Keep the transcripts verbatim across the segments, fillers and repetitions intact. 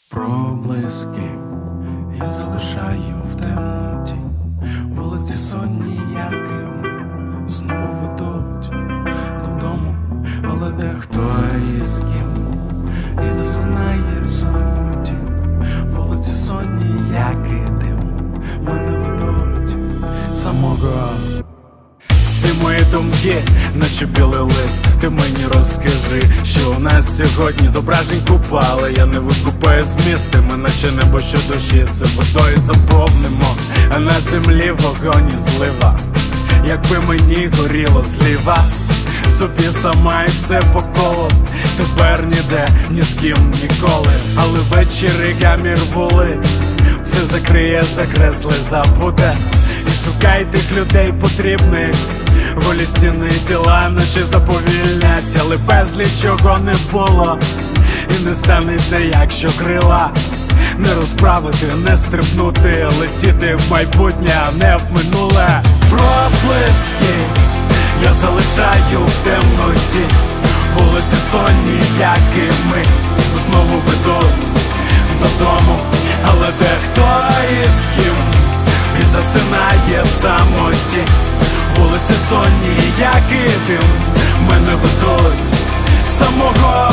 Проблиски я залишаю в темноті, вулиці сонні, якими знову ведуть додому, але дехто є з ким і засинає в самоті. Вулиці сонні, як і дим, мене ведуть самого. Всі мої думки, наче білий лист. Ти мені розкажи, що у нас сьогодні зображень купа, але я не викупаю змісти. Ми наче небо, що душі це водою заповнимо, а на землі вогонь і злива. Якби мені горіло зліва, собі сама і все по колу. Тепер ніде, ні з ким ніколи. Але ввечері гамір вулиць все закриє, закресли, забуде. І шукай тих людей потрібних. Голі стіни тіла наче заповільнять, але безліч чого не було. І не станеться, якщо крила не розправити, не стрибнути, летіти в майбутнє, а не в минуле. Проблиски я залишаю в темноті, вулиці сонні, як і ми, знову ведуть додому, але дехто із ким і засинає в самоті. Вулиці сонні, як і дим, мене ведуть самого.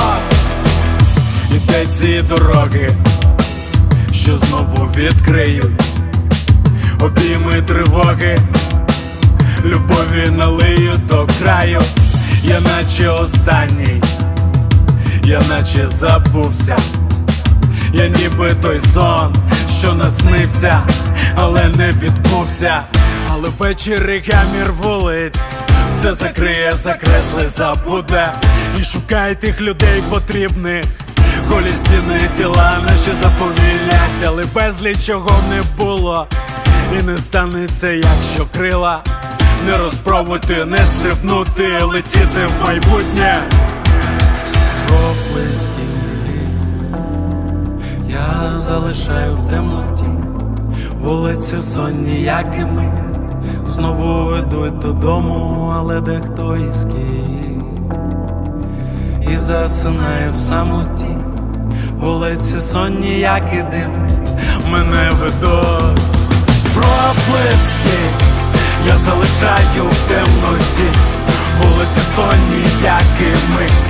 І де ці дороги, що знову відкриють обійми тривоги, любові налиють до краю. Я наче останній, я наче забувся, я ніби той сон, що наснився, але не відбувся. Але ввечері гамір вулиць все закриє, закресли, забуде. І шукай тих людей потрібних. Голі стіни тіла наші заповільнять, але безліч чого не було. І не станеться, якщо крила не розпробувати, не стрибнути, летіти в майбутнє. Проблиски я залишаю в темноті, вулиці сонні, як і ми, знову ведуть додому, але дехто із ким і засинає в самоті. Вулиці сонні, як і дим, мене ведуть. Проблиски я залишаю в темноті, вулиці сонні, як і ми,